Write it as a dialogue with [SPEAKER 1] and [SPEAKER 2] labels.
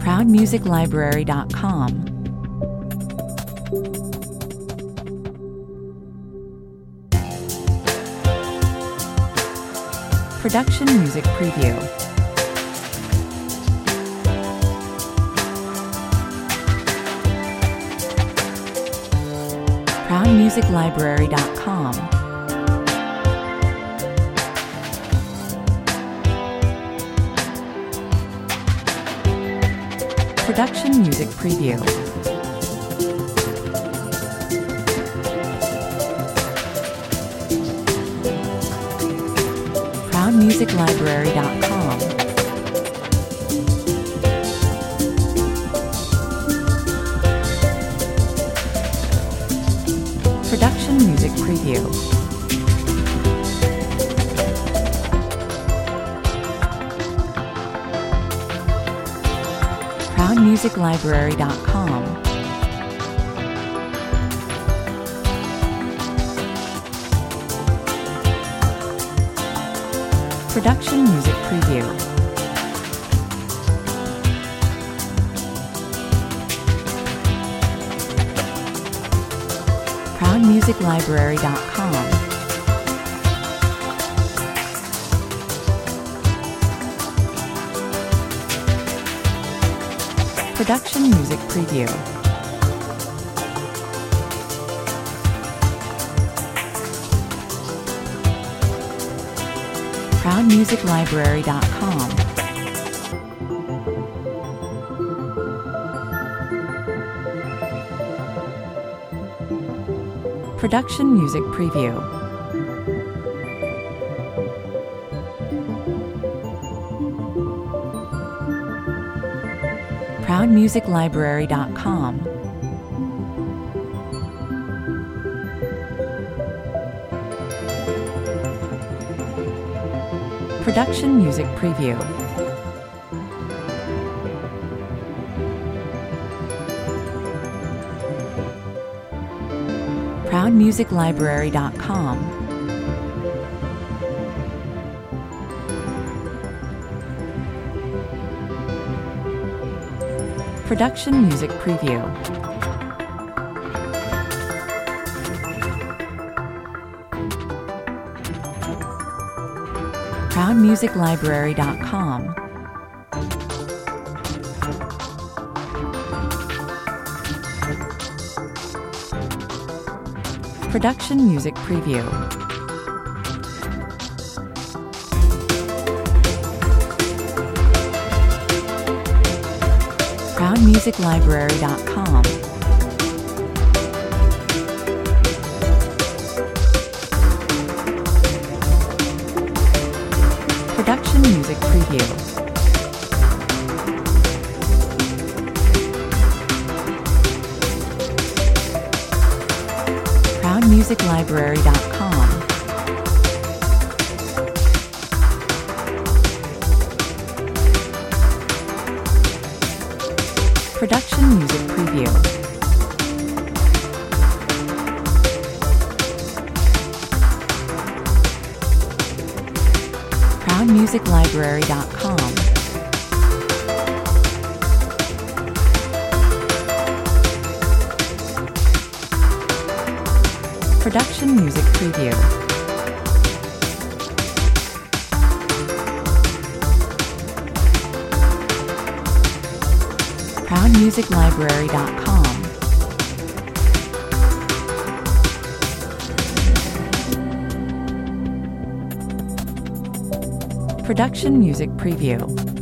[SPEAKER 1] ProudMusicLibrary.com. Production Music Preview. ProudMusicLibrary.com. Production Music Preview. ProudMusicLibrary.com. Production Music Preview. ProudMusicLibrary.com. Production Music Preview. ProudMusicLibrary.com. Production Music Preview. ProudMusicLibrary.com. Production Music Preview. ProudMusicLibrary.com. Production Music Preview. ProudMusicLibrary.com. Production Music Preview. ProudMusicLibrary.com. Production Music Preview. ProudMusicLibrary.com. Production Music Preview. ProudMusicLibrary.com. Production Music Preview. ProudMusicLibrary.com. Production Music Preview. ProudMusicLibrary.com. Production Music Preview.